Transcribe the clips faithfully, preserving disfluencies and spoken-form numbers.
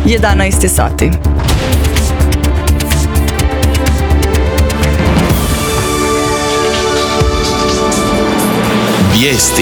jedanaest je sati. Vijesti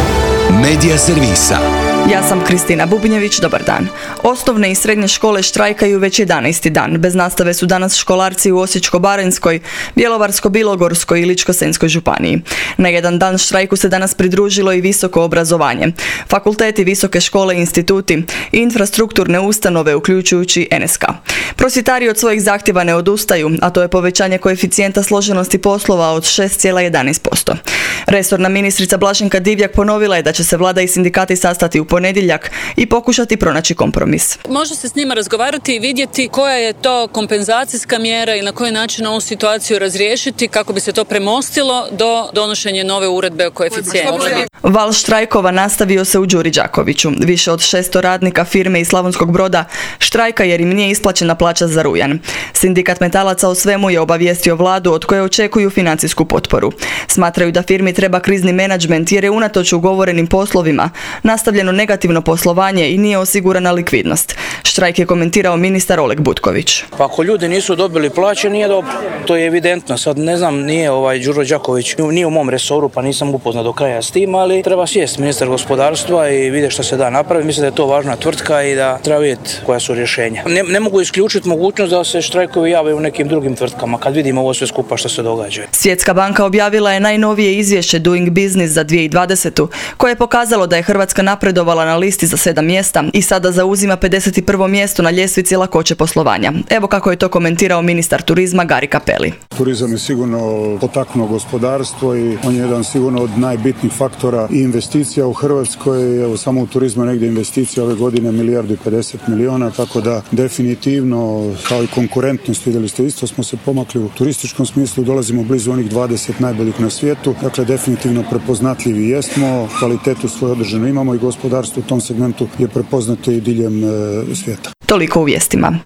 Medija servisa. Ja sam Kristina Bubnjević, dobar dan. Osnovne i srednje škole štrajkaju već jedanaesti dan. Bez nastave su danas školarci u Osječko-baranjskoj, Bjelovarsko-bilogorskoj i Ličko-senjskoj županiji. Na jedan dan štrajku se danas pridružilo i visoko obrazovanje. Fakulteti, visoke škole, instituti i infrastrukturne ustanove, uključujući en es ka. Prosvjetari od svojih zahtjeva ne odustaju, a to je povećanje koeficijenta složenosti poslova od šest zarez jedanaest posto. Resorna ministrica Blaženka Divjak ponovila je da će se vlada i sindikati sastati u ponedjeljak i pokušati pronaći kompromis. Može se s njima razgovarati i vidjeti koja je to kompenzacijska mjera i na koji način ovu situaciju razriješiti kako bi se to premostilo do donošenja nove uredbe o koeficijentu. Val štrajkova nastavio se u Đuri Đakoviću. Više od šesto radnika firme iz Slavonskog Broda štrajka jer im nije isplaćena plaća za rujan. Sindikat metalaca o svemu je obavijestio vladu od koje očekuju financijsku potporu. Smatraju da firmi treba krizni menadžment jer je unatoč ugovorenim poslovima nastavljeno negativno poslovanje i nije osigurana likvidnost. Štrajk je komentirao ministar Oleg Butković. Pa ako ljudi nisu dobili plaće, nije dobro. To je evidentno. Sad ne znam, nije ovaj Đuro Đaković, nije u mom resoru, pa nisam upoznat do kraja s tim, ali treba sjesti ministar gospodarstva i vidjeti što se da napraviti. Mislim da je to važna tvrtka i da treba vidjeti koja su rješenja. Ne, ne mogu isključiti mogućnost da se štrajkovi jave u nekim drugim tvrtkama kad vidimo ovo sve skupa što se događa. Svjetska banka objavila je najnovije izvješće Doing Business za dvije tisuće dvadesete. koje je pokazalo da je Hrvatska napredovala na listi za sedam mjesta i sada zauzima pedeset prvo mjesto na ljestvici lakoće poslovanja. Evo kako je to komentirao ministar turizma Gari Cappelli. Turizam je sigurno potaknuo gospodarstvo i on je jedan sigurno od najbitnijih faktora i investicija u Hrvatskoj. Evo, samo u turizmu negdje investicija ove godine milijardu i pedeset milijuna, tako da definitivno kao i konkurentnost, vidjeli ste isto, smo se pomakli u turističkom smislu, dolazimo blizu onih dvadeset najboljih na svijetu, dakle definitivno prepoznatljivi jesmo, kvalitetu svoje održane imamo i gospodarstvo u tom segmentu je prepoznato i diljem e, svijeta. Toliko u vijestima.